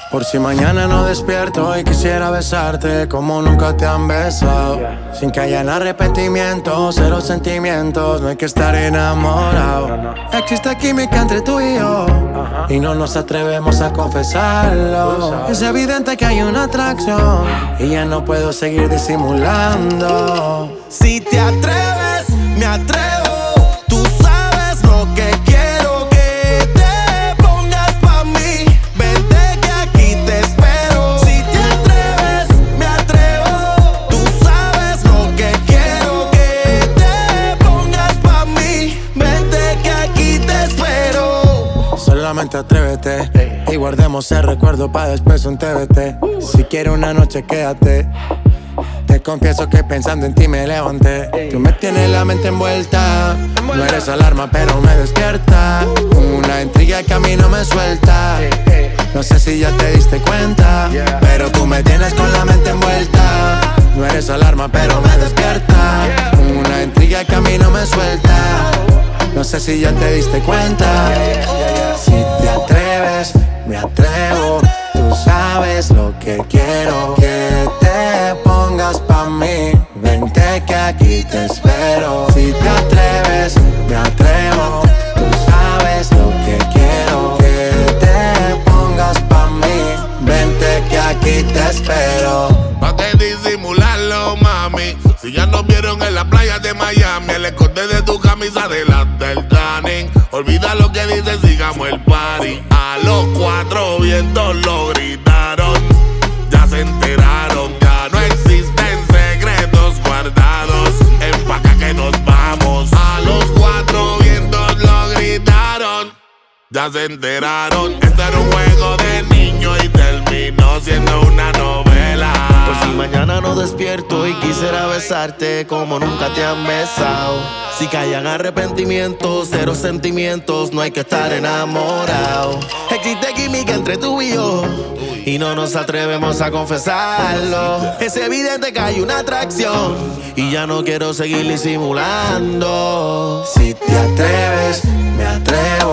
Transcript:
Por si mañana no despierto y quisiera besarte como nunca te han besado. Sin que hayan arrepentimientos, cero sentimientos, no hay que estar enamorado. Existe química entre tú y yo y no nos atrevemos a confesarlo. Es evidente que hay una atracción y ya no puedo seguir disimulando. Si te atreves, me atrevo. Tú sabes lo que quiero, que te pongas pa' mí. Vente que aquí te espero. Si te atreves, me atrevo. Tú sabes lo que quiero, que te pongas pa' mí. Vente que aquí te espero. Solamente atrévete y guardemos el recuerdo pa' después un TBT. Si quieres una noche quédate. Te confieso que pensando en ti me levanté. Tú me tienes la mente envuelta. No eres alarma pero me despierta. Una intriga que a mí no me suelta. No sé si ya te diste cuenta, pero tú me tienes con la mente envuelta. No eres alarma pero me despierta. Una intriga que a mí no me suelta. No sé si ya te diste cuenta. Si te atreves, me atrevo. Tú sabes lo que quiero, que te pongas pa' mí. Vente que aquí te espero. Si te atreves, me atrevo. Tú sabes lo que quiero, que te pongas pa' mí. Vente que aquí te espero. ¿Pa' qué disimularlo, mami? Si ya nos vieron en la playa de Miami, el escote de tu camisa delante del tanning. Olvida lo que dices, sigamos el party. A los cuatro vientos lo gritaron. Ya se enteraron, ya no existen secretos guardados. Empaca que nos vamos. A los cuatro vientos lo gritaron. Ya se enteraron. Este era un juego de niños y terminó siendo una novela. Por si mañana no despierto y quisiera besarte como nunca te han besado. Si callan arrepentimientos, cero sentimientos, no hay que estar enamorado. Existe química entre tú y yo y no nos atrevemos a confesarlo. Es evidente que hay una atracción y ya no quiero seguir disimulando. Si te atreves, me atrevo.